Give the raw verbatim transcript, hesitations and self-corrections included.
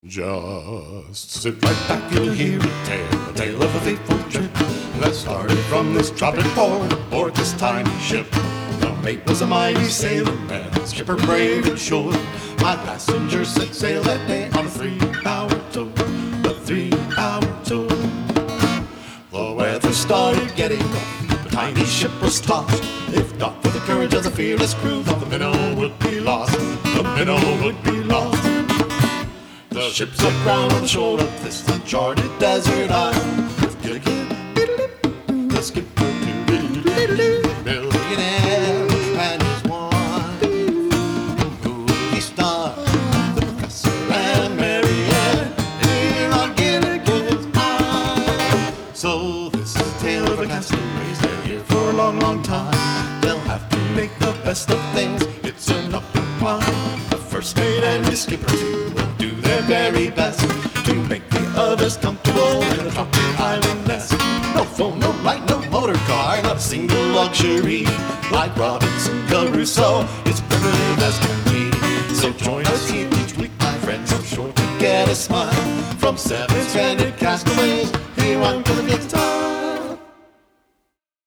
Just sit right back, you'll hear a tale, a tale of a fateful trip that started from this tropic port aboard this tiny ship. The mate was a mighty sailor man, skipper brave and sure. My passengers set sail that day on a three-hour tour, a three-hour tour. The weather started getting rough, the tiny ship was tossed. If not for the courage of the fearless crew, the minnow would be lost, the minnow would be lost. The ship's aground on the shore of this uncharted desert island, with Gilligan, the skipper, millionaire, and his wife, a movie star, the professor and Marianne, here on Gilligan's Island. So this is a tale of a castaways. They're here for a long, long time. They'll have to make the best of things. It's an uphill climb. The first mate and his skipper too will do their very best to make the others comfortable in the tropic island nest. No phone, no light, no motor car, not a single luxury. Like Robinson Crusoe, it's primitive as can be. So join us here each week, my friends. I'm sure to get a smile from seven stranded castaways here on Gilligan's Island.